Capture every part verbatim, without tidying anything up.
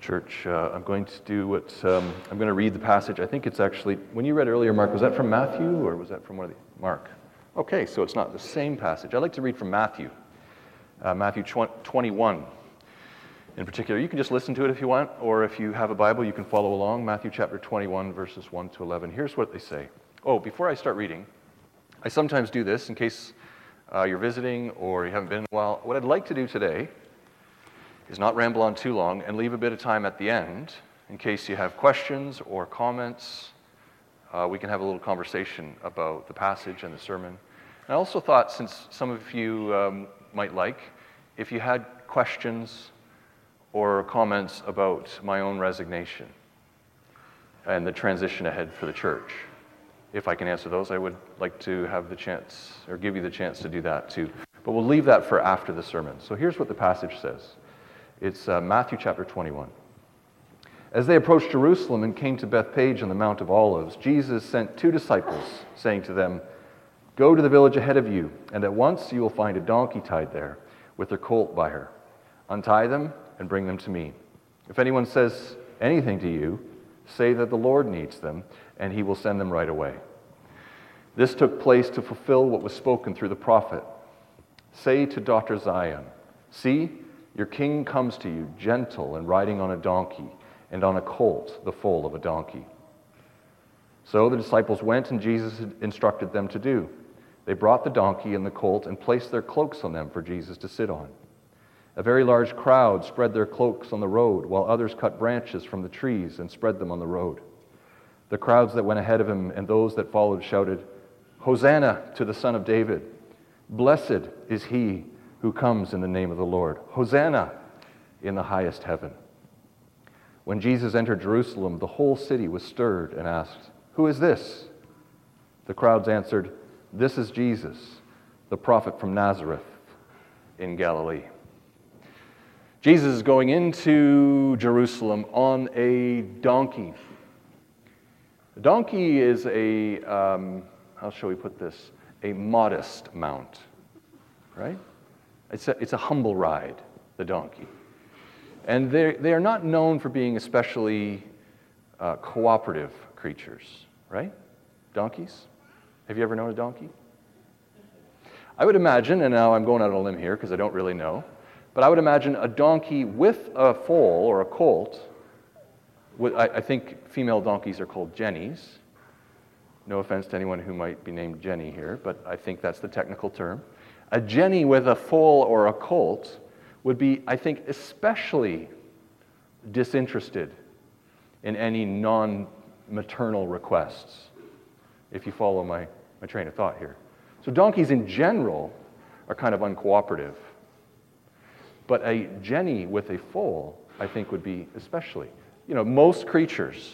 Church. Uh, I'm going to do what, um, I'm going to read the passage. I think it's actually, when you read earlier, Mark, was that from Matthew or was that from one of the, Mark? Okay, so it's not the same passage. I'd like to read from Matthew, uh, Matthew twenty-one in particular. You can just listen to it if you want, or if you have a Bible, you can follow along. Matthew chapter twenty-one, verses one to eleven. Here's what they say. Oh, before I start reading, I sometimes do this in case uh, you're visiting or you haven't been in a while. What I'd like to do today is not ramble on too long and leave a bit of time at the end in case you have questions or comments. Uh, we can have a little conversation about the passage and the sermon. And I also thought, since some of you um, might like, if you had questions or comments about my own resignation and the transition ahead for the church, if I can answer those, I would like to have the chance, or give you the chance to do that too. But we'll leave that for after the sermon. So here's what the passage says. It's uh, Matthew chapter twenty-one. As they approached Jerusalem and came to Bethphage on the Mount of Olives, Jesus sent two disciples, saying to them, "Go to the village ahead of you, and at once you will find a donkey tied there, with her colt by her. Untie them and bring them to me. If anyone says anything to you, say that the Lord needs them, and he will send them right away." This took place to fulfill what was spoken through the prophet. "Say to daughter Zion, see, your king comes to you, gentle and riding on a donkey, and on a colt, the foal of a donkey." So the disciples went, and Jesus had instructed them to do. They brought the donkey and the colt and placed their cloaks on them for Jesus to sit on. A very large crowd spread their cloaks on the road, while others cut branches from the trees and spread them on the road. The crowds that went ahead of him and those that followed shouted, "Hosanna to the Son of David! Blessed is he who comes in the name of the Lord. Hosanna in the highest heaven." When Jesus entered Jerusalem, the whole city was stirred and asked, "Who is this?" The crowds answered, "This is Jesus, the prophet from Nazareth in Galilee." Jesus is going into Jerusalem on a donkey. A donkey is a, um, how shall we put this, a modest mount, right? It's a, it's a humble ride, the donkey. And they are not known for being especially uh, cooperative creatures, right? Donkeys? Have you ever known a donkey? I would imagine, and now I'm going out on a limb here because I don't really know, but I would imagine a donkey with a foal or a colt. With, I, I think female donkeys are called jennies. No offense to anyone who might be named Jenny here, but I think that's the technical term. A jenny with a foal or a colt would be, I think, especially disinterested in any non-maternal requests, if you follow my, my train of thought here. So donkeys in general are kind of uncooperative, but a jenny with a foal, I think, would be especially. You know, most creatures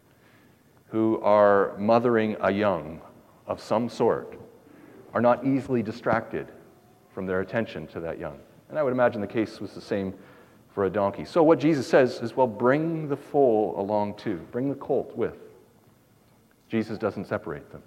who are mothering a young of some sort are not easily distracted from their attention to that young. And I would imagine the case was the same for a donkey. So what Jesus says is, well, bring the foal along too. Bring the colt with. Jesus doesn't separate them.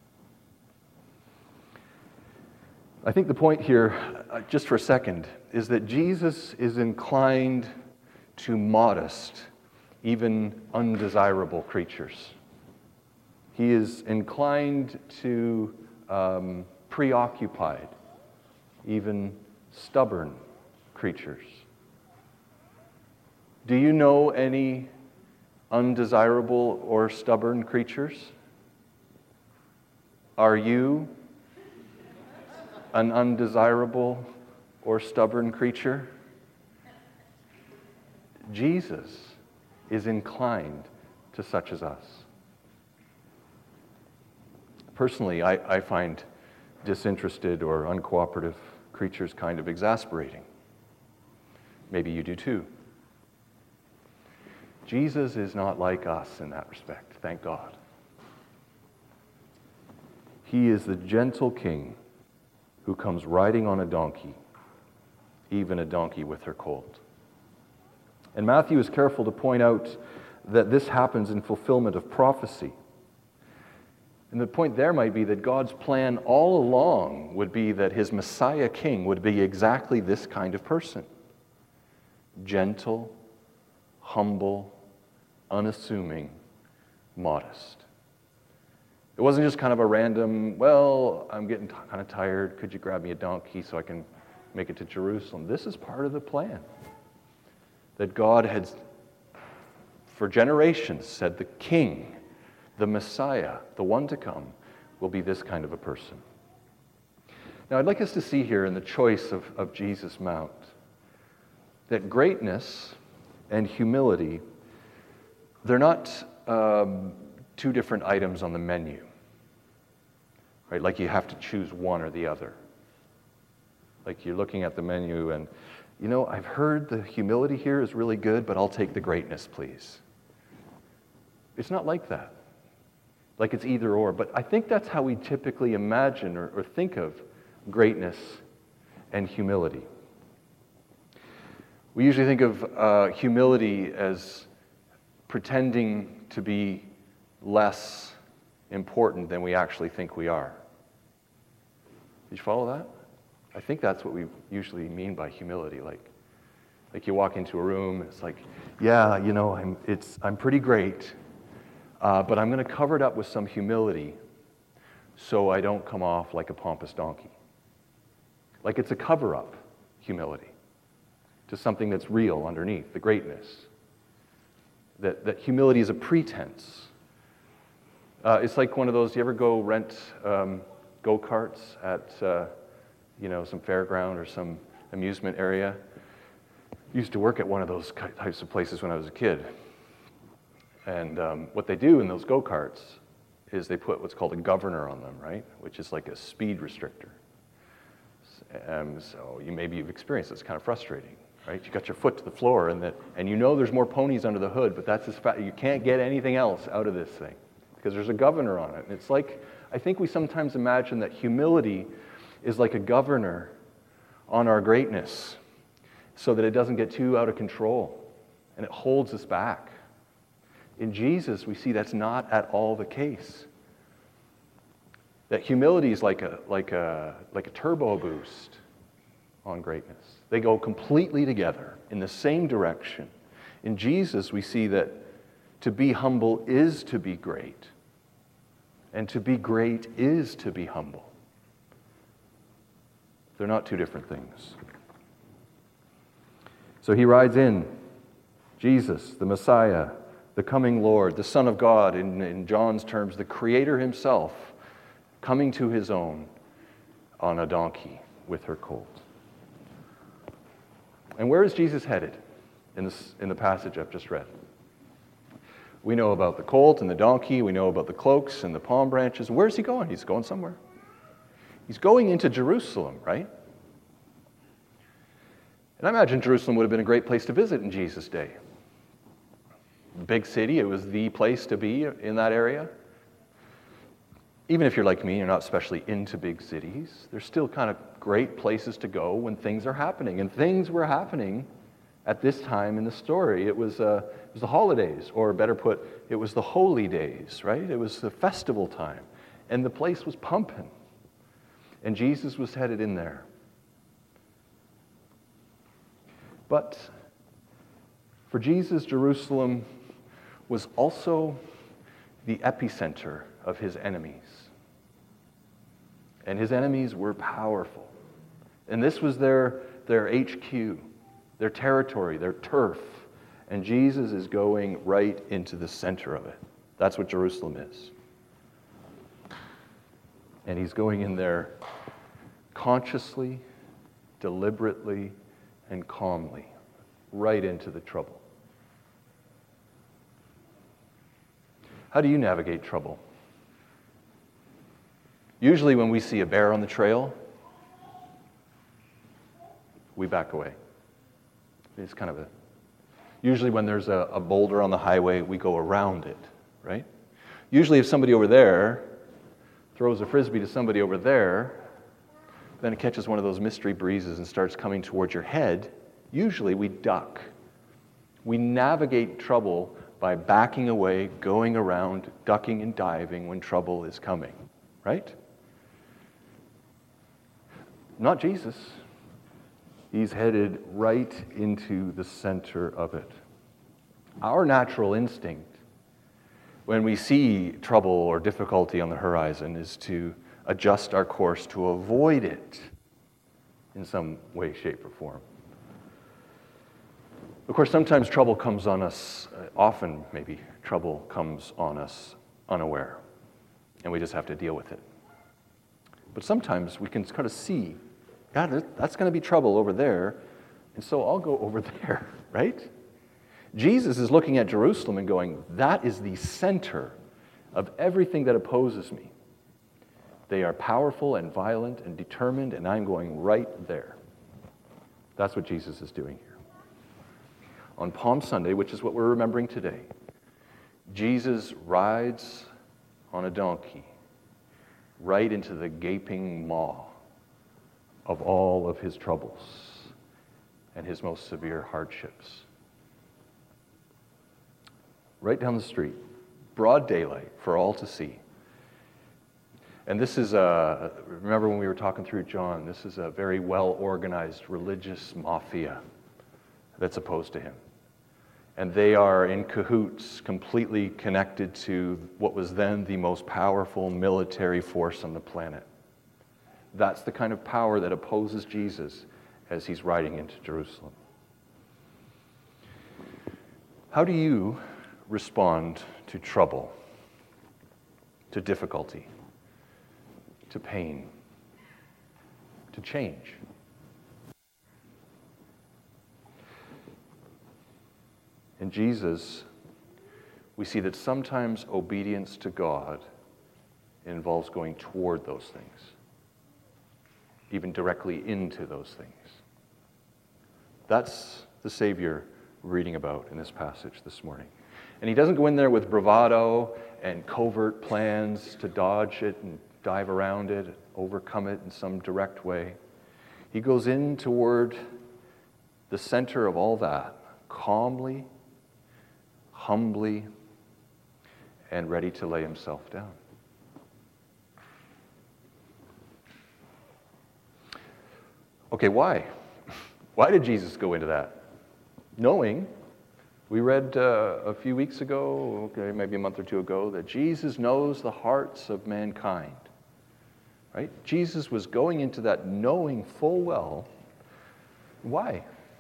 I think the point here, uh, just for a second, is that Jesus is inclined to modest, even undesirable creatures. He is inclined to um, preoccupied, even stubborn creatures. Do you know any undesirable or stubborn creatures? Are you an undesirable or stubborn creature? Jesus is inclined to such as us. Personally, I, I find disinterested or uncooperative creatures kind of exasperating. Maybe you do too. Jesus is not like us in that respect, thank God. He is the gentle king who comes riding on a donkey, even a donkey with her colt. And Matthew is careful to point out that this happens in fulfillment of prophecy. And the point there might be that God's plan all along would be that his Messiah king would be exactly this kind of person. Gentle, humble, unassuming, modest. It wasn't just kind of a random, well, I'm getting t- kind of tired. Could you grab me a donkey so I can make it to Jerusalem? This is part of the plan. That God had, for generations, said the king, the Messiah, the one to come, will be this kind of a person. Now, I'd like us to see here in the choice of, of Jesus' Mount that greatness and humility, they're not um, two different items on the menu, right? Like you have to choose one or the other. Like you're looking at the menu and, you know, I've heard the humility here is really good, but I'll take the greatness, please. It's not like that. Like it's either or. But I think that's how we typically imagine or, or think of greatness and humility. We usually think of uh, humility as pretending to be less important than we actually think we are. Did you follow that? I think that's what we usually mean by humility. Like, like you walk into a room, it's like, yeah, you know, I'm, it's, I'm pretty great, uh, but I'm going to cover it up with some humility so I don't come off like a pompous donkey. Like it's a cover-up humility to something that's real underneath, the greatness. That, that humility is a pretense. Uh, it's like one of those, you ever go rent um, go-karts at uh, you know, some fairground or some amusement area? I used to work at one of those types of places when I was a kid. And um, what they do in those go-karts is they put what's called a governor on them, right? Which is like a speed restrictor. Um, so you maybe you've experienced it. It's kind of frustrating, right? You got your foot to the floor, and that, and you know there's more ponies under the hood, but that's as fast. You can't get anything else out of this thing because there's a governor on it. And it's like, I think we sometimes imagine that humility is like a governor on our greatness, so that it doesn't get too out of control and it holds us back. In Jesus, we see that's not at all the case. That humility is like a, like a, like a turbo boost on greatness. They go completely together in the same direction. In Jesus, we see that to be humble is to be great, and to be great is to be humble. They're not two different things. So he rides in, Jesus, the Messiah, the coming Lord, the Son of God, in, in John's terms, the Creator himself, coming to his own on a donkey with her colt. And where is Jesus headed in, this, in the passage I've just read? We know about the colt and the donkey. We know about the cloaks and the palm branches. Where's he going? He's going somewhere. He's going into Jerusalem, right? And I imagine Jerusalem would have been a great place to visit in Jesus' day. Big city, it was the place to be in that area. Even if you're like me, you're not especially into big cities, there's still kind of great places to go when things are happening. And things were happening at this time in the story. It was, uh, it was the holidays, or better put, it was the holy days, right? It was the festival time. And the place was pumping. And Jesus was headed in there. But for Jesus, Jerusalem was also the epicenter of his enemies. And his enemies were powerful. And this was their, their H Q, their territory, their turf. And Jesus is going right into the center of it. That's what Jerusalem is. And he's going in there consciously, deliberately, and calmly, right into the trouble. How do you navigate trouble? Usually when we see a bear on the trail, we back away. It's kind of a... Usually when there's a, a boulder on the highway, we go around it, right? Usually if somebody over there throws a frisbee to somebody over there, then it catches one of those mystery breezes and starts coming towards your head, usually we duck. We navigate trouble by backing away, going around, ducking and diving when trouble is coming, right? Not Jesus. He's headed right into the center of it. Our natural instinct when we see trouble or difficulty on the horizon is to adjust our course to avoid it in some way, shape, or form. Of course, sometimes trouble comes on us, uh, often maybe trouble comes on us unaware, and we just have to deal with it. But sometimes we can kind of see, God, that's going to be trouble over there, and so I'll go over there, right? Jesus is looking at Jerusalem and going, that is the center of everything that opposes me. They are powerful and violent and determined, and I'm going right there. That's what Jesus is doing here. On Palm Sunday, which is what we're remembering today, Jesus rides on a donkey right into the gaping maw of all of his troubles and his most severe hardships. Right down the street, broad daylight for all to see. And this is a, remember when we were talking through John, this is a very well-organized religious mafia that's opposed to him. And they are in cahoots, completely connected to what was then the most powerful military force on the planet. That's the kind of power that opposes Jesus as he's riding into Jerusalem. How do you respond to trouble, to difficulty, to pain, to change? In Jesus, we see that sometimes obedience to God involves going toward those things, even directly into those things. That's the Savior we're reading about in this passage this morning. And he doesn't go in there with bravado and covert plans to dodge it and dive around it, overcome it in some direct way. He goes in toward the center of all that, calmly, humbly, and ready to lay himself down. Okay, why? Why did Jesus go into that? Knowing, we read uh, a few weeks ago, okay, maybe a month or two ago, that Jesus knows the hearts of mankind. Right? Jesus was going into that knowing full well. Why?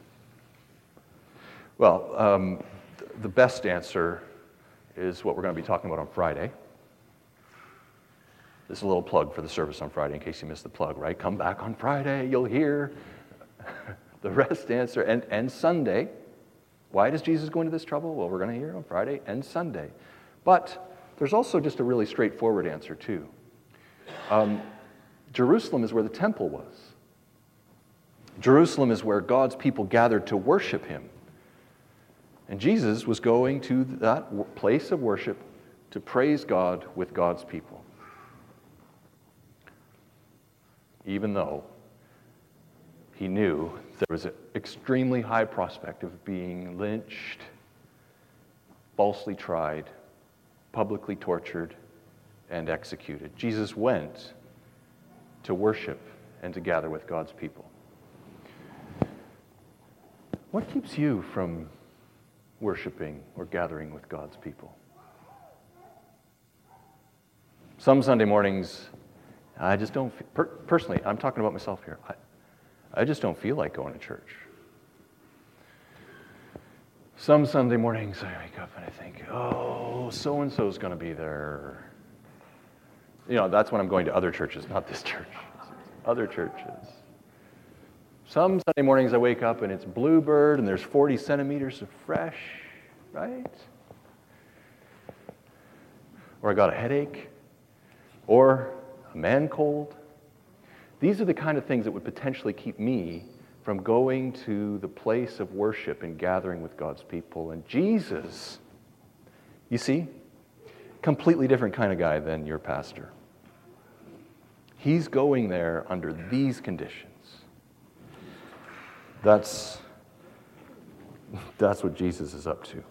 Well, um, the best answer is what we're going to be talking about on Friday. This is a little plug for the service on Friday in case you missed the plug, right? Come back on Friday, you'll hear the rest answer. And, and Sunday. Why does Jesus go into this trouble? Well, we're going to hear on Friday and Sunday. But there's also just a really straightforward answer, too. Um, Jerusalem is where the temple was. Jerusalem is where God's people gathered to worship him. And Jesus was going to that place of worship to praise God with God's people. Even though he knew there was an extremely high prospect of being lynched, falsely tried, publicly tortured, and executed. Jesus went to worship and to gather with God's people. What keeps you from worshiping or gathering with God's people? Some Sunday mornings, I just don't, per, personally, I'm talking about myself here, I, I just don't feel like going to church. Some Sunday mornings I wake up and I think, oh, so-and-so's going to be there. You know, that's when I'm going to other churches, not this church, other churches. Some Sunday mornings I wake up and it's Bluebird and there's forty centimeters of fresh, right? Or I got a headache, or a man cold. These are the kind of things that would potentially keep me from going to the place of worship and gathering with God's people. And Jesus, you see, completely different kind of guy than your pastor. He's going there under these conditions. That's, that's what Jesus is up to.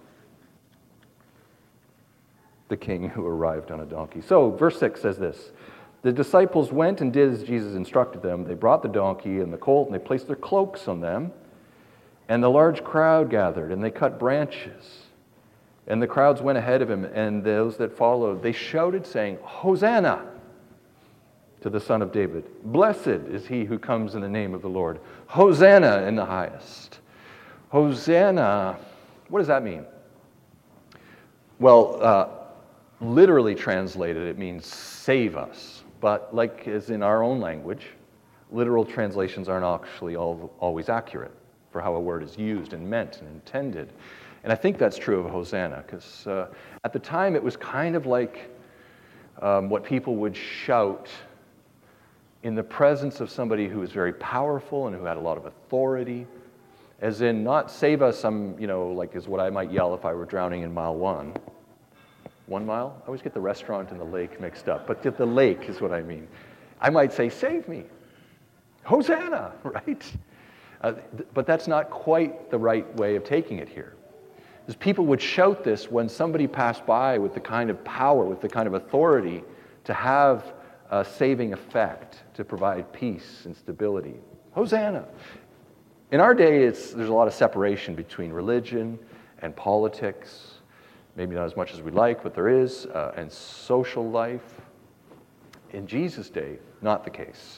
The king who arrived on a donkey. So, verse six says this. The disciples went and did as Jesus instructed them. They brought the donkey and the colt, and they placed their cloaks on them. And the large crowd gathered, and they cut branches And the crowds went ahead of him, and those that followed, they shouted, saying, Hosanna to the Son of David. Blessed is he who comes in the name of the Lord. Hosanna in the highest. Hosanna, what does that mean? Well, uh, literally translated, it means save us. But like as in our own language, literal translations aren't actually all, always accurate for how a word is used and meant and intended. And I think that's true of Hosanna, because uh, at the time it was kind of like um, what people would shout in the presence of somebody who was very powerful and who had a lot of authority, as in not save us, some, you know, like is what I might yell if I were drowning in mile one. One mile? I always get the restaurant and the lake mixed up, but the lake is what I mean. I might say, save me. Hosanna, right? Uh, th- but that's not quite the right way of taking it here. Because people would shout this when somebody passed by with the kind of power, with the kind of authority to have a saving effect, to provide peace and stability. Hosanna. In our day, it's, there's a lot of separation between religion and politics, maybe not as much as we like, but there is, uh, and social life. In Jesus' day, not the case.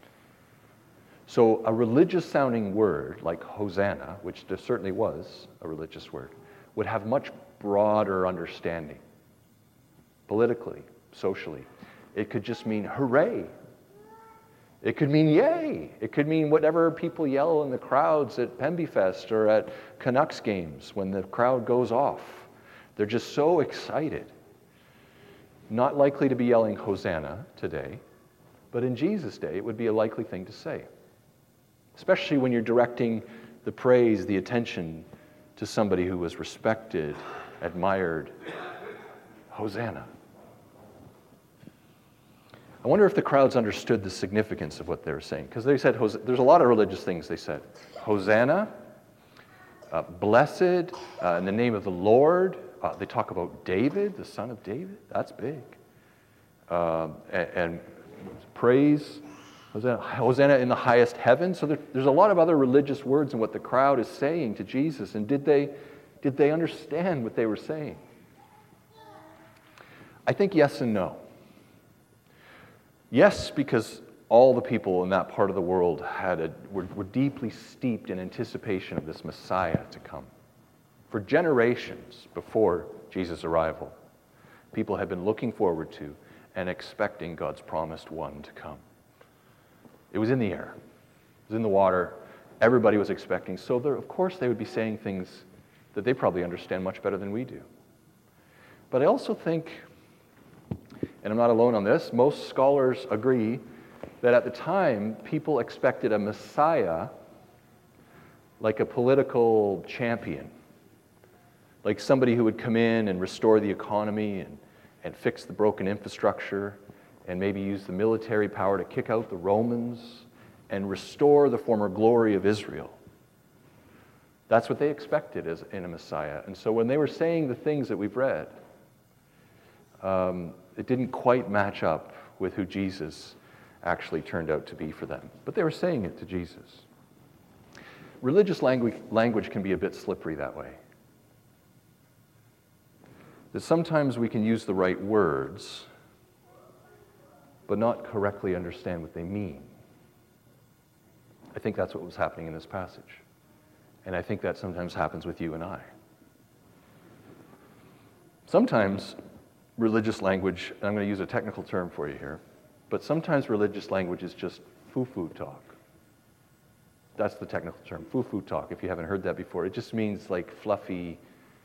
So a religious-sounding word like Hosanna, which there certainly was a religious word, would have much broader understanding, politically, socially. It could just mean hooray. It could mean yay. It could mean whatever people yell in the crowds at Pemby Fest or at Canucks games when the crowd goes off. They're just so excited. Not likely to be yelling Hosanna today, but in Jesus' day it would be a likely thing to say. Especially when you're directing the praise, the attention to somebody who was respected, admired. Hosanna. I wonder if the crowds understood the significance of what they were saying. Because they said, there's a lot of religious things they said. Hosanna, uh, blessed, uh, in the name of the Lord. Uh, they talk about David, the son of David. That's big. Um, and, and praise, Hosanna, Hosanna in the highest heaven. So there, there's a lot of other religious words in what the crowd is saying to Jesus. And did they, did they understand what they were saying? I think yes and no. Yes, because all the people in that part of the world had a, were, were deeply steeped in anticipation of this Messiah to come. For generations before Jesus' arrival, people had been looking forward to and expecting God's promised one to come. It was in the air. It was in the water. Everybody was expecting. So there, of course they would be saying things that they probably understand much better than we do. But I also think, and I'm not alone on this, most scholars agree that at the time, people expected a Messiah like a political champion, like somebody who would come in and restore the economy and, and fix the broken infrastructure and maybe use the military power to kick out the Romans and restore the former glory of Israel. That's what they expected as in a Messiah. And so when they were saying the things that we've read, um, it didn't quite match up with who Jesus actually turned out to be for them. But they were saying it to Jesus. Religious language, language can be a bit slippery that way. That sometimes we can use the right words, but not correctly understand what they mean. I think that's what was happening in this passage. And I think that sometimes happens with you and I. Sometimes religious language, and I'm going to use a technical term for you here, but sometimes religious language is just foo-foo talk. That's the technical term, foo-foo talk, if you haven't heard that before. It just means like fluffy,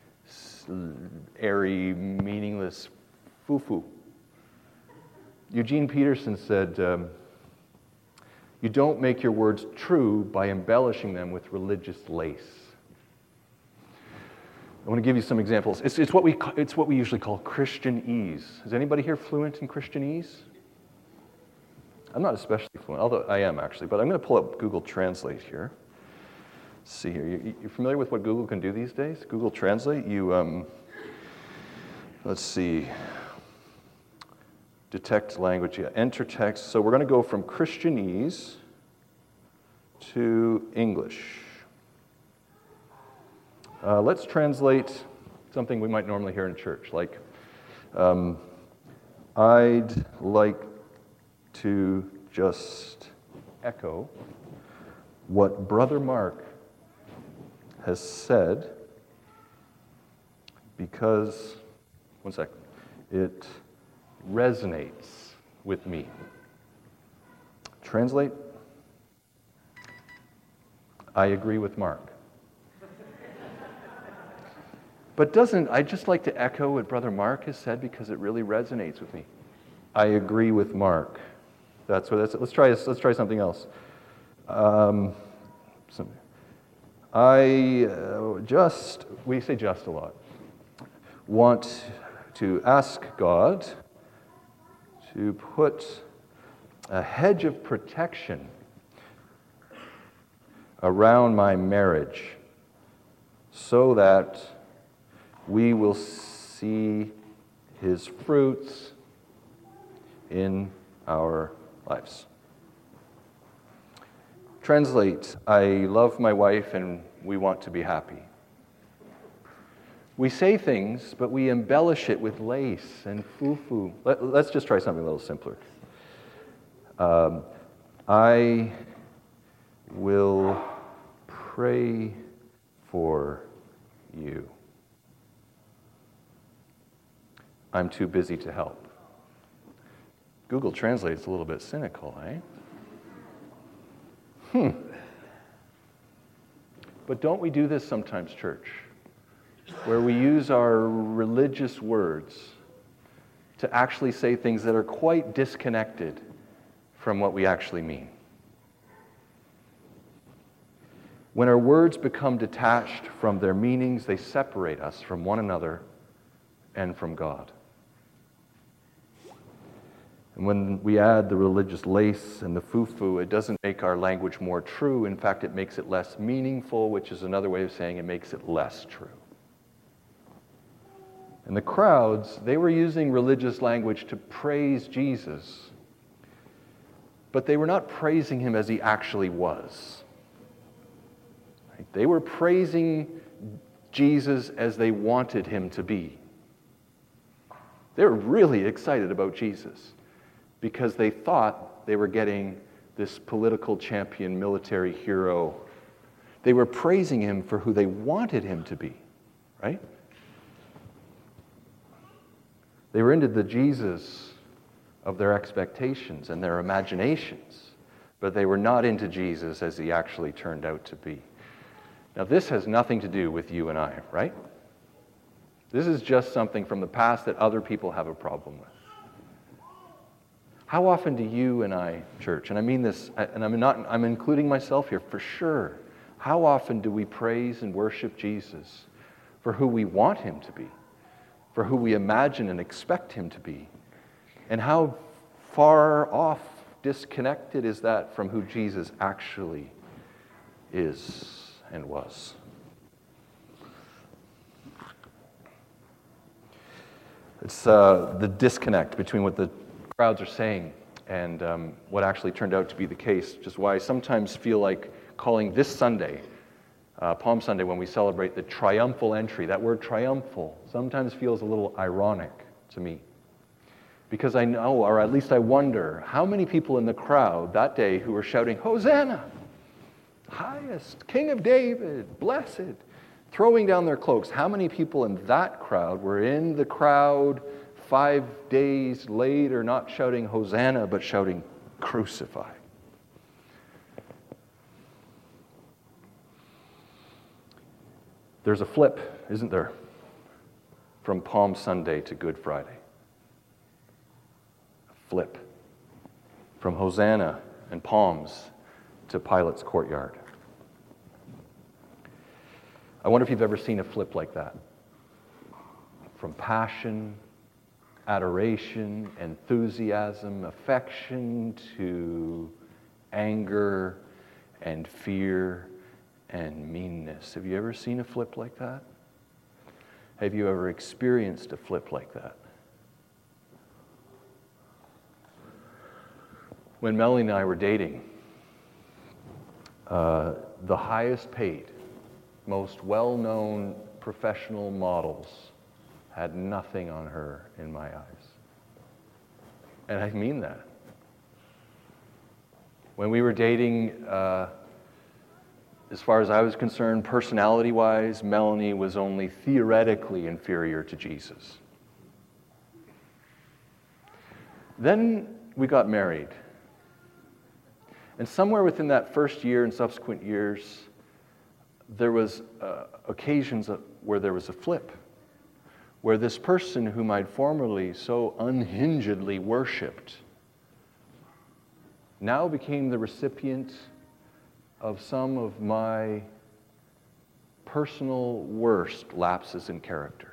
airy, meaningless foo-foo. Eugene Peterson said, um, you don't make your words true by embellishing them with religious lace. I want to give you some examples. It's, it's, what we, it's what we usually call Christianese. Is anybody here fluent in Christianese? I'm not especially fluent, although I am actually, but I'm going to pull up Google Translate here. Let's see here. You, you familiar with what Google can do these days? Google Translate, you, um, let's see, detect language, yeah, enter text. So we're going to go from Christianese to English. Uh, let's translate something we might normally hear in church, like, um, I'd like to just echo what Brother Mark has said because, one sec, it resonates with me. Translate, I agree with Mark. But doesn't, I just like to echo what Brother Mark has said because it really resonates with me. I agree with Mark. That's what that's, let's try, let's try something else. Um, some, I uh, just, we say just a lot, want to ask God to put a hedge of protection around my marriage so that we will see His fruits in our lives. Translate, I love my wife and we want to be happy. We say things, but we embellish it with lace and foo-foo. Let, let's just try something a little simpler. Um, I will pray for you. I'm too busy to help. Google Translate's a little bit cynical, eh? Hmm. But don't we do this sometimes, church? Where we use our religious words to actually say things that are quite disconnected from what we actually mean. When our words become detached from their meanings, they separate us from one another and from God. And when we add the religious lace and the foo-foo, it doesn't make our language more true. In fact, it makes it less meaningful, which is another way of saying it makes it less true. And the crowds, they were using religious language to praise Jesus, but they were not praising Him as He actually was. They were praising Jesus as they wanted Him to be. They were really excited about Jesus because they thought they were getting this political champion, military hero. They were praising Him for who they wanted Him to be, right? They were into the Jesus of their expectations and their imaginations, but they were not into Jesus as He actually turned out to be. Now, this has nothing to do with you and I, right? This is just something from the past that other people have a problem with. How often do you and I, church, and I mean this, and I'm not, I'm including myself here for sure, how often do we praise and worship Jesus for who we want Him to be, for who we imagine and expect Him to be, and how far off, disconnected is that from who Jesus actually is and was? It's uh, the disconnect between what the crowds are saying and um, what actually turned out to be the case, which is why I sometimes feel like calling this Sunday, uh, Palm Sunday, when we celebrate the triumphal entry. That word triumphal sometimes feels a little ironic to me, because I know, or at least I wonder, how many people in the crowd that day who were shouting, Hosanna, highest, King of David, blessed, throwing down their cloaks, how many people in that crowd were in the crowd five days later not shouting Hosanna, but shouting crucify? There's a flip, isn't there, from Palm Sunday to Good Friday. A flip from Hosanna and palms to Pilate's courtyard. I wonder if you've ever seen a flip like that. From passion, adoration, enthusiasm, affection to anger and fear and meanness. Have you ever seen a flip like that? Have you ever experienced a flip like that? When Melanie and I were dating, uh, the highest paid, most well-known professional models had nothing on her in my eyes. And I mean that. When we were dating, uh, as far as I was concerned, personality-wise, Melanie was only theoretically inferior to Jesus. Then we got married. And somewhere within that first year and subsequent years, there was uh, occasions where there was a flip, where this person whom I'd formerly so unhingedly worshipped now became the recipient of some of my personal worst lapses in character.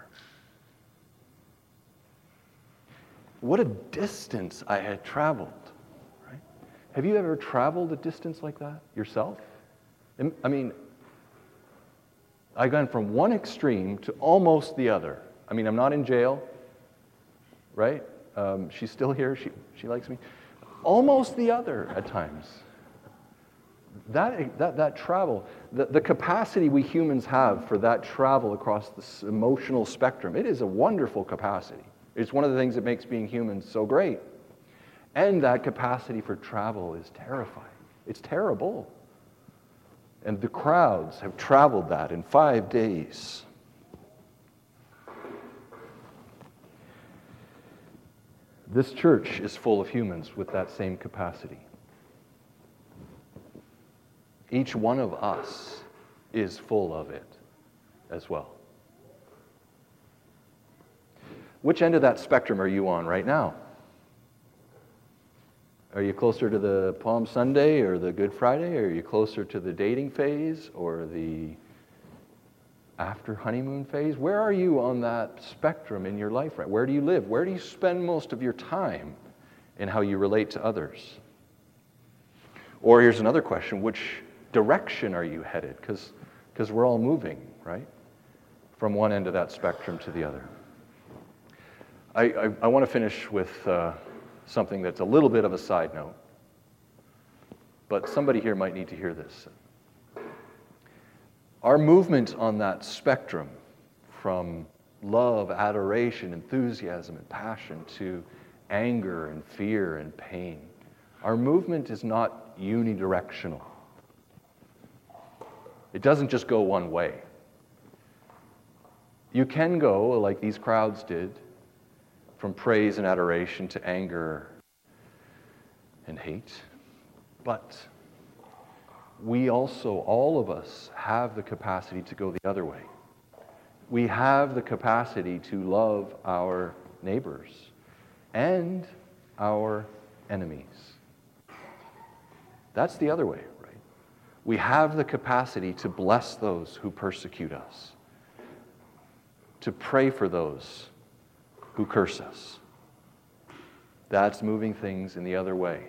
What a distance I had traveled, right? Have you ever traveled a distance like that yourself? I mean, I've gone from one extreme to almost the other. I mean, I'm not in jail, right? Um, she's still here. She, she likes me. Almost the other at times. That, that, that travel, the, the capacity we humans have for that travel across this emotional spectrum, it is a wonderful capacity. It's one of the things that makes being human so great. And that capacity for travel is terrifying. It's terrible. And the crowds have traveled that in five days. This church is full of humans with that same capacity. Each one of us is full of it as well. Which end of that spectrum are you on right now? Are you closer to the Palm Sunday or the Good Friday? Or are you closer to the dating phase or the after honeymoon phase? Where are you on that spectrum in your life? Right? Where do you live? Where do you spend most of your time in how you relate to others? Or here's another question, which direction are you headed? Because because we're all moving, right? From one end of that spectrum to the other. I, I, I want to finish with uh, something that's a little bit of a side note, but somebody here might need to hear this. Our movement on that spectrum from love, adoration, enthusiasm, and passion to anger and fear and pain, our movement is not unidirectional. It doesn't just go one way. You can go, like these crowds did, from praise and adoration to anger and hate. But we also, all of us, have the capacity to go the other way. We have the capacity to love our neighbors and our enemies. That's the other way, right? We have the capacity to bless those who persecute us, to pray for those who curse us. That's moving things in the other way.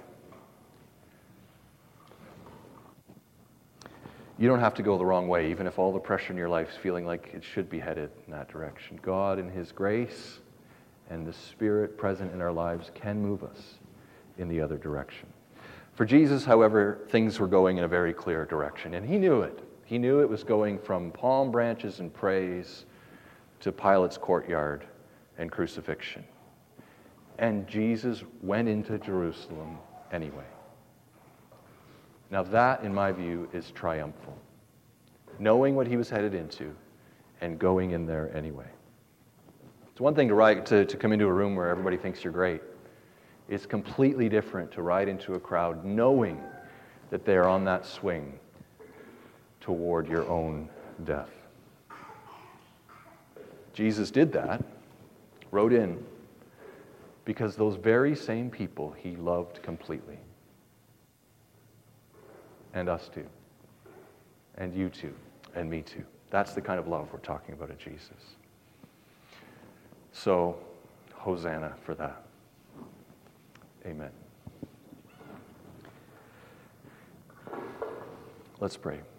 You don't have to go the wrong way, even if all the pressure in your life is feeling like it should be headed in that direction. God, in His grace and the Spirit present in our lives, can move us in the other direction. For Jesus, however, things were going in a very clear direction, and He knew it. He knew it was going from palm branches and praise to Pilate's courtyard and crucifixion. And Jesus went into Jerusalem anyway. Now that, in my view, is triumphal. Knowing what he was headed into and going in there anyway. It's one thing to, ride, to, to come into a room where everybody thinks you're great. It's completely different to ride into a crowd knowing that they are on that swing toward your own death. Jesus did that, rode in, because those very same people he loved completely. And us too. And you too. And me too. That's the kind of love we're talking about at Jesus. So, Hosanna for that. Amen. Let's pray.